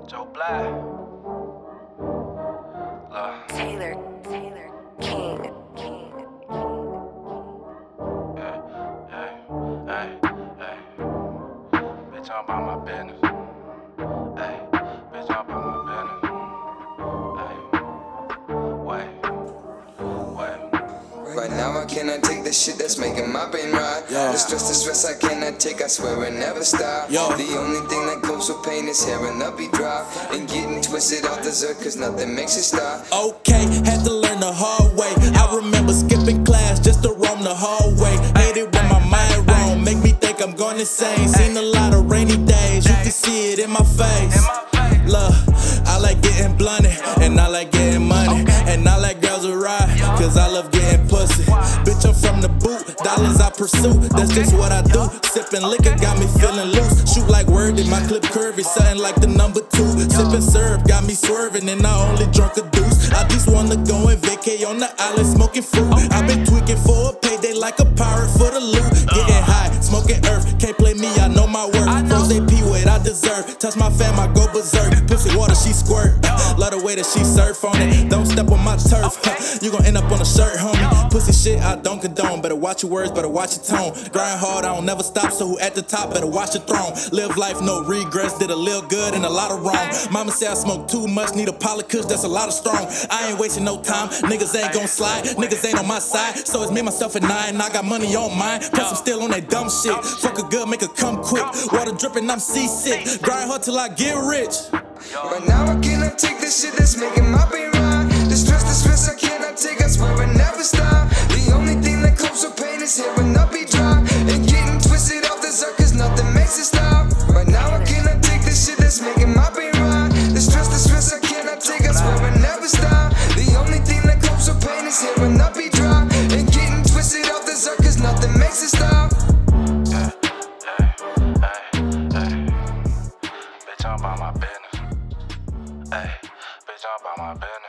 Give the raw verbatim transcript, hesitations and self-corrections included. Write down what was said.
Joe Black. Look. Taylor, Taylor, King, King, King. Hey, hey, hey, hey. Bitch, I'm about my business. Hey, bitch, I'm about my business. Hey, wait, wait. Right now I cannot take the shit that's making my brain rot. Yeah. The stress, the stress I cannot take, I swear it never stop. Yo. The only thing that goes with pain is hearing the beat drop and getting twisted off dessert, cause nothing makes it stop. Okay, had to learn the hard way. I remember skipping class just to roam the hallway. Hate it when my mind wrong, make me think I'm going insane. Seen a lot of rainy days, you can see it in my face. Look, I like getting blunted, and I like getting money, and I like girls who ride, cause I love getting pussy. Bitch, I'm from the boot, dollars I pursue, that's just what I do. Sipping liquor got me feeling loose. Shoot like word in my clip curvy, something like the number two. Sipping syrup got me swerving, and I only drunk a deuce. I just wanna go and vacay on the island smoking fruit. I've been tweaking for a payday like a pirate for the loot. Getting high, smoking earth, can't play me, I know my worth. Froze A P what I deserve, touch my fam, I go berserk. Pussy water, she squirt, love the way that she surf on it. Don't step on my turf, you gon' end up on a shirt, homie. Pussy shit, I don't condone, better watch your words, better watch your tone. Grind hard, I don't never stop, so who at the top, better watch your throne. Live life, no regrets, did a little good and a lot of wrong. Mama say I smoke too much, need a poly kush, that's a lot of strong. I ain't wasting no time, niggas ain't gon' slide, niggas ain't on my side. So it's me, myself, and I, and I got money on mine. Plus I'm still on that dumb shit, fuck a good, make her come quick. Water dripping, I'm seasick, grind hard till I get rich. Right now I cannot take the shit that's making my brain rot. The stress, the stress I cannot take, I swear it never stop. The only thing that comes with pain is hearing the beat drop and getting twisted off the sucker, cause nothing makes it stop. Right now I cannot take the shit that's making my brain rot. The stress, the stress I cannot take, I swear it never stop. The only thing that comes with pain is hearing the beat drop and getting twisted off the sucker, cause nothing makes it stop. Yeah, hey, hey, hey. Bitch, I'm about my business. Hey, bitch, I'm about my business.